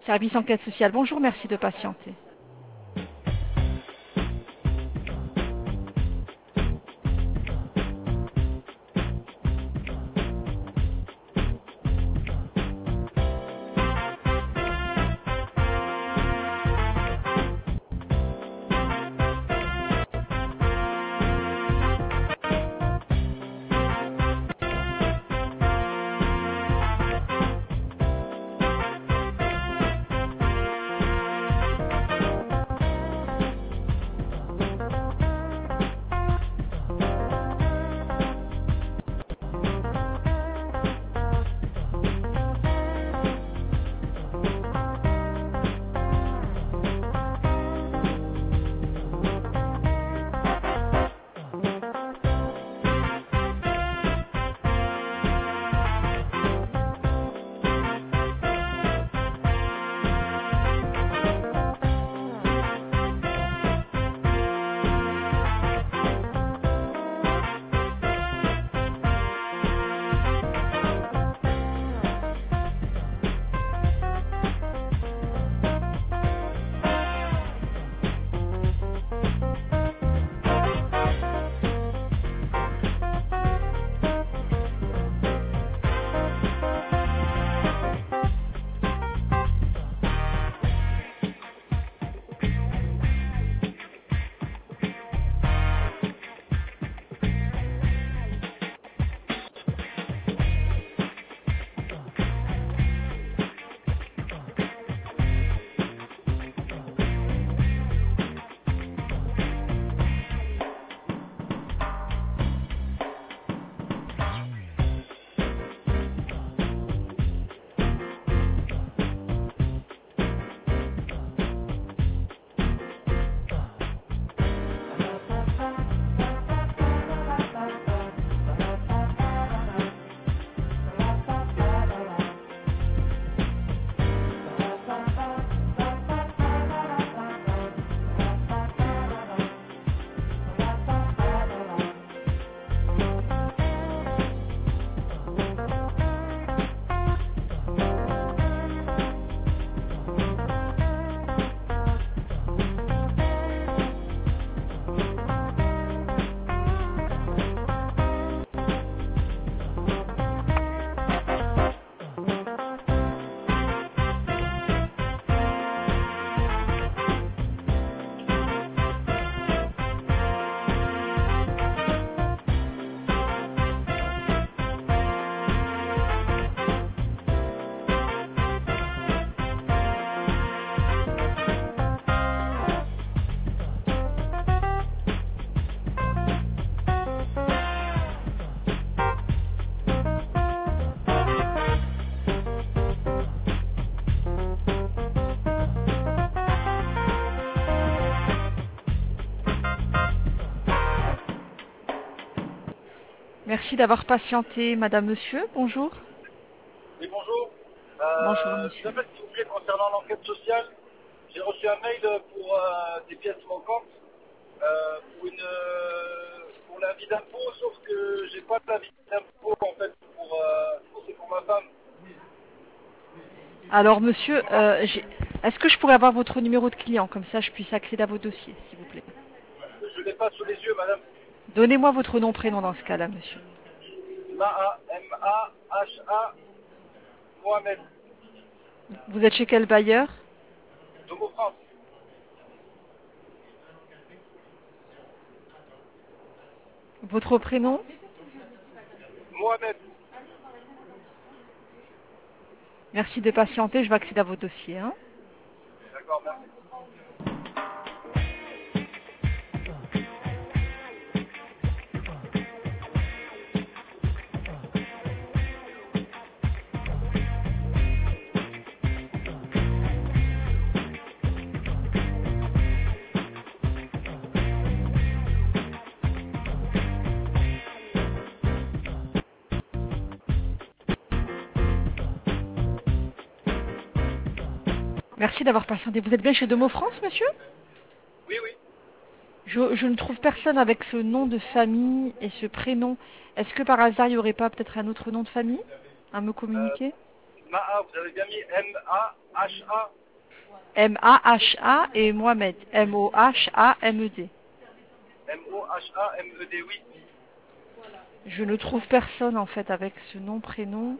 Service enquête sociale. Bonjour, merci de patienter. Merci d'avoir patienté, madame, monsieur. Bonjour. Oui, bonjour. Bonjour, Je monsieur. vous appelle s'il vous plaît concernant l'enquête sociale. J'ai reçu un mail pour des pièces manquantes pour l'avis d'impôt, sauf que j'ai pas l'avis d'impôt en fait c'est pour ma femme. Alors, monsieur, est-ce que je pourrais avoir votre numéro de client, comme ça je puisse accéder à vos dossiers, s'il vous plaît? Je l'ai pas sous les yeux, madame. Donnez-moi votre nom, prénom dans ce cas-là, monsieur. Maha Mohamed. Vous êtes chez quel bailleur? Domo France. Votre prénom? Mohamed. Merci de patienter, je vais accéder à vos dossiers. Hein. D'accord, merci. Merci d'avoir patienté. Vous êtes bien chez Domo France, monsieur? Oui, oui. Je ne trouve personne avec ce nom de famille et ce prénom. Est-ce que par hasard, il n'y aurait pas peut-être un autre nom de famille à me communiquer? Maha, vous avez bien mis M-A-H-A. M-A-H-A et Mohamed. M-O-H-A-M-E-D. M-O-H-A-M-E-D, oui. Je ne trouve personne en fait avec ce nom, prénom.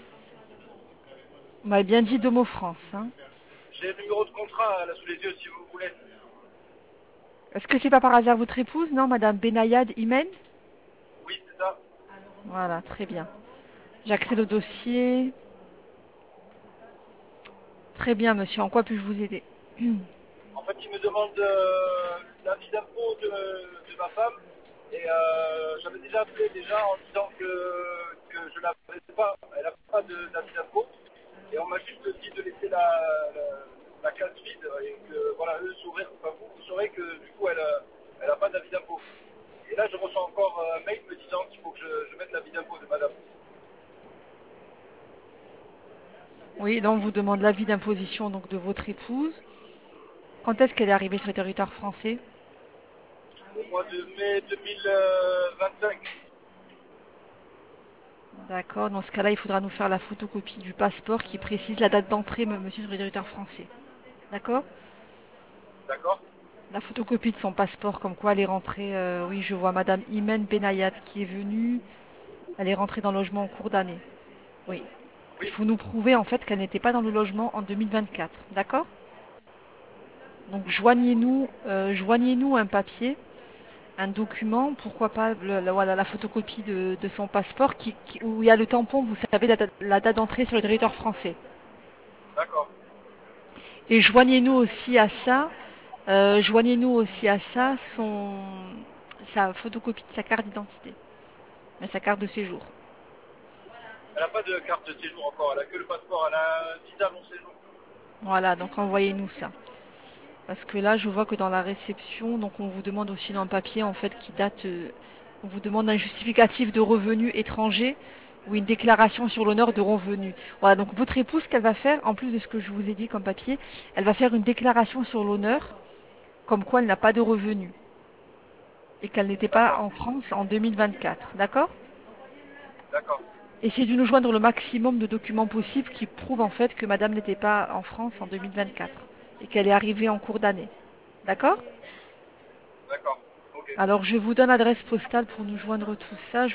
Vous m'avez bien dit Domo France. Hein. J'ai le numéro de contrat là sous les yeux si vous voulez. Est-ce que c'est pas par hasard votre épouse, non, Madame Benayad Imen? Oui, c'est ça. Voilà, très bien. J'accède au dossier. Très bien, monsieur. En quoi puis-je vous aider? En fait, il me demande l'avis d'impôt de ma femme. Et j'avais déjà appelé en disant que je l'avais pas, elle n'a pas d'avis d'impôt. Et on m'a juste dit de laisser la case vide et que voilà, eux sauraient, enfin vous saurez que du coup elle n'a pas d'avis d'impôt. Et là je reçois encore un mail me disant qu'il faut que je mette l'avis d'impôt de madame. Oui, là on vous demande l'avis d'imposition donc de votre épouse. Quand est-ce qu'elle est arrivée sur le territoire français? Au mois de mai 2025. D'accord, dans ce cas-là, il faudra nous faire la photocopie du passeport qui précise la date d'entrée, monsieur, sur le territoire français. D'accord? D'accord? La photocopie de son passeport, comme quoi elle est rentrée. Oui, je vois Madame Imen Benayat qui est venue. Elle est rentrée dans le logement en cours d'année. Oui. Il Oui, faut nous prouver en fait qu'elle n'était pas dans le logement en 2024. D'accord? Donc joignez-nous un papier, un document, pourquoi pas voilà, la photocopie de son passeport où il y a le tampon, vous savez, la date d'entrée sur le territoire français. d'accord. Et joignez-nous aussi à ça sa photocopie de sa carte d'identité, sa carte de séjour. Elle n'a pas de carte de séjour encore, elle a que le passeport, elle a un visa long séjour. Voilà, donc envoyez-nous ça. Parce que là, je vois que dans la réception, donc on vous demande aussi un papier en fait qui date, on vous demande un justificatif de revenus étrangers ou une déclaration sur l'honneur de revenus. Voilà, donc votre épouse, qu'elle va faire, en plus de ce que je vous ai dit comme papier, elle va faire une déclaration sur l'honneur, comme quoi elle n'a pas de revenus et qu'elle n'était pas D'accord, en France en 2024. D'accord? d'accord, Essayez de nous joindre le maximum de documents possibles qui prouvent en fait que madame n'était pas en France en 2024 et qu'elle est arrivée en cours d'année. D'accord? d'accord, ok. Alors je vous donne l'adresse postale pour nous joindre tout ça.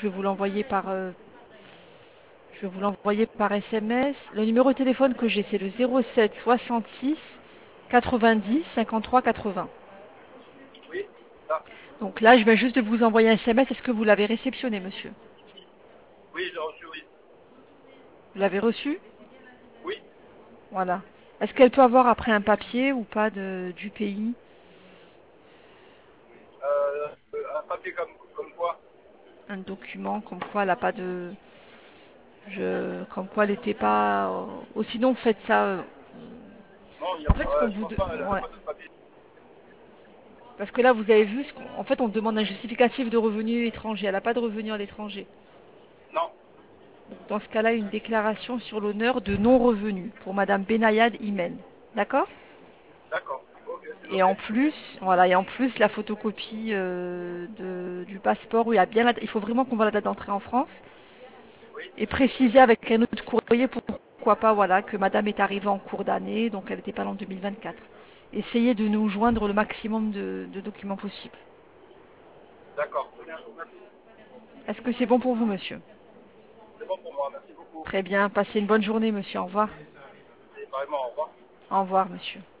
Je vais vous l'envoyer par SMS. Le numéro de téléphone que j'ai, c'est le 07 66 90 53 80. Oui, ça. Donc là, je viens juste de vous envoyer un SMS. Est-ce que vous l'avez réceptionné, monsieur? Oui, j'ai reçu, oui. Vous l'avez reçu? Oui, Voilà. Est-ce qu'elle peut avoir après un papier ou pas du pays? un papier comme quoi? Un document comme quoi elle n'a pas de... comme quoi elle n'était pas... ou sinon, faites ça... Non, il y a, en fait, ce qu'on je vous... pense pas, elle n'a Ouais. pas de papier. Parce que là, vous avez vu, en fait, on demande un justificatif de revenus étrangers. Elle n'a pas de revenus à l'étranger. Non, Donc, dans ce cas-là, une déclaration sur l'honneur de non-revenus pour Madame Benayad Imen. D'accord? d'accord, ok, c'est Et noté. en plus, voilà, et en plus la photocopie du passeport où il y a bien il faut vraiment qu'on voit la date d'entrée en France Oui, et préciser avec un autre courrier pourquoi pas, voilà, que Madame est arrivée en cours d'année, donc elle n'était pas là en 2024. Essayez de nous joindre le maximum de documents possibles. d'accord, très bien, je vous remercie. Est-ce que c'est bon pour vous, monsieur? C'est bon pour moi, merci beaucoup. Très bien. Passez une bonne journée, monsieur. Au revoir. Et vraiment, au revoir. Au revoir, monsieur.